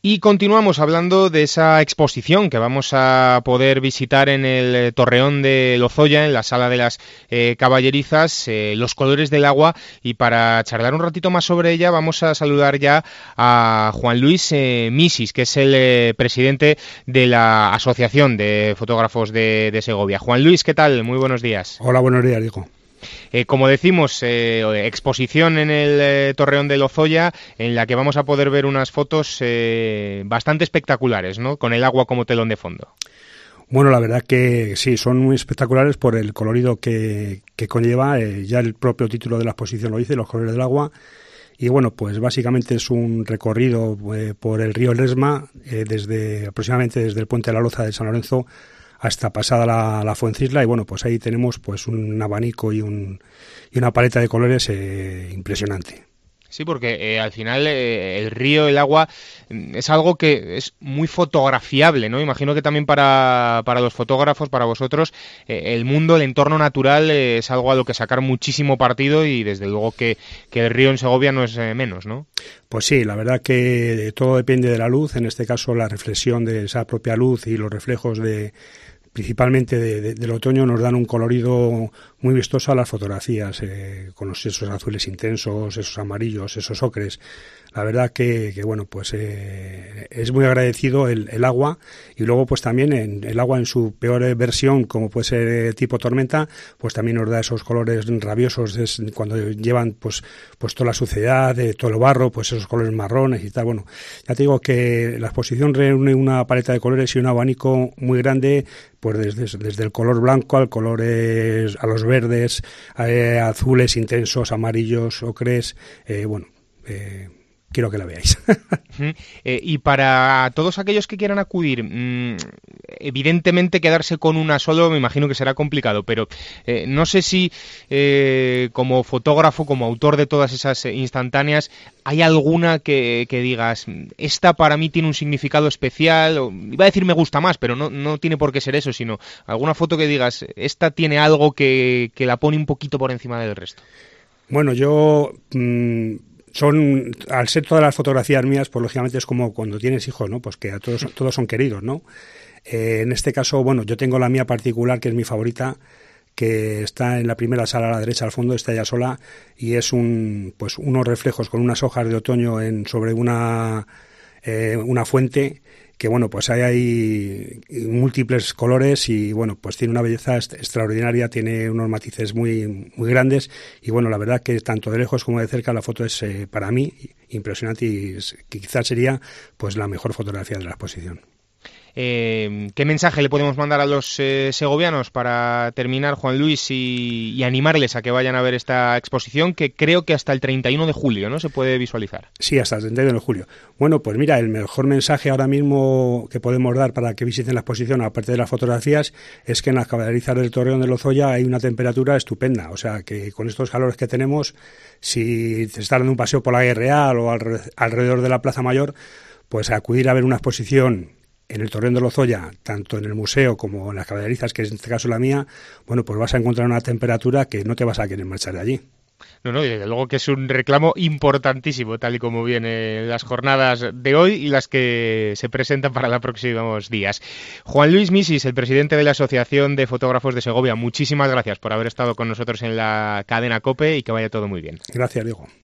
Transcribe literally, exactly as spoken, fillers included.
Y continuamos hablando de esa exposición que vamos a poder visitar en el Torreón de Lozoya, en la Sala de las eh, Caballerizas, eh, Los colores del agua. Y para charlar un ratito más sobre ella vamos a saludar ya a Juan Luis eh, Misis, que es el eh, presidente de la Asociación de Fotógrafos de, de Segovia. Juan Luis, ¿qué tal? Muy buenos días. Hola, buenos días, Diego. Eh, como decimos, eh, exposición en el eh, Torreón de Lozoya, en la que vamos a poder ver unas fotos eh, bastante espectaculares, ¿no? Con el agua como telón de fondo. Bueno, la verdad que sí, son muy espectaculares por el colorido que, que conlleva. Eh, ya el propio título de la exposición lo dice, Los colores del agua. Y bueno, pues básicamente es un recorrido eh, por el río Lesma, eh, desde aproximadamente desde el Puente de la Loza de San Lorenzo hasta pasada la, la Fuencisla, y bueno, pues ahí tenemos pues un abanico y, un, y una paleta de colores eh, impresionante. Sí, porque eh, al final eh, el río, el agua, es algo que es muy fotografiable, ¿no? Imagino que también para, para los fotógrafos, para vosotros, eh, el mundo, el entorno natural eh, es algo a lo que sacar muchísimo partido, y desde luego que, que el río en Segovia no es eh, menos, ¿no? Pues sí, la verdad que todo depende de la luz, en este caso la reflexión de esa propia luz y los reflejos de principalmente de, de, del otoño nos dan un colorido muy vistoso a las fotografías, eh, con los, esos azules intensos, esos amarillos, esos ocres. La verdad que, que bueno, pues eh, es muy agradecido el, el agua, y luego pues también en, el agua en su peor versión, como puede ser eh, tipo tormenta, pues también nos da esos colores rabiosos es, cuando llevan pues pues toda la suciedad, eh, todo el barro, pues esos colores marrones y tal. Bueno, ya te digo que la exposición reúne una paleta de colores y un abanico muy grande, pues desde, desde el color blanco al colores, a los verdes, eh, azules intensos, amarillos, ocres, eh, bueno, eh, quiero que la veáis. eh, y para todos aquellos que quieran acudir, mmm, evidentemente quedarse con una solo me imagino que será complicado, pero eh, no sé si eh, como fotógrafo, como autor de todas esas instantáneas, ¿hay alguna que, que digas, esta para mí tiene un significado especial? O, iba a decir me gusta más, pero no, no tiene por qué ser eso, sino alguna foto que digas, esta tiene algo que, que la pone un poquito por encima del resto. Bueno, yo... Mmm... Son, al ser todas las fotografías mías, pues lógicamente es como cuando tienes hijos, ¿no? Pues que a todos, todos son queridos, ¿no? Eh, en este caso, bueno, yo tengo la mía particular, que es mi favorita, que está en la primera sala a la derecha al fondo, está ella sola, y es un, pues unos reflejos con unas hojas de otoño en, sobre una, eh, una fuente, que bueno, pues hay ahí múltiples colores y bueno, pues tiene una belleza extraordinaria, tiene unos matices muy muy grandes, y bueno, la verdad que tanto de lejos como de cerca la foto es eh, para mí impresionante, y es, quizás sería pues la mejor fotografía de la exposición. Eh, ¿Qué mensaje le podemos mandar a los eh, segovianos para terminar, Juan Luis, y, y animarles a que vayan a ver esta exposición, que creo que hasta el treinta y uno de julio, ¿no?, se puede visualizar? Sí, hasta el treinta y uno de julio. Bueno, pues mira, el mejor mensaje ahora mismo que podemos dar para que visiten la exposición, aparte de las fotografías, es que en las caballerizas del Torreón de Lozoya hay una temperatura estupenda. O sea, que con estos calores que tenemos, si te estás dando un paseo por la Guía Real o alrededor de la Plaza Mayor, pues acudir a ver una exposición en el Torreón de Lozoya, tanto en el museo como en las caballerizas, que es en este caso la mía, bueno, pues vas a encontrar una temperatura que no te vas a querer marchar de allí. No, no, y desde luego que es un reclamo importantísimo, tal y como vienen las jornadas de hoy y las que se presentan para los próximos días. Juan Luis Misis, el presidente de la Asociación de Fotógrafos de Segovia, muchísimas gracias por haber estado con nosotros en la cadena COPE, y que vaya todo muy bien. Gracias, Diego.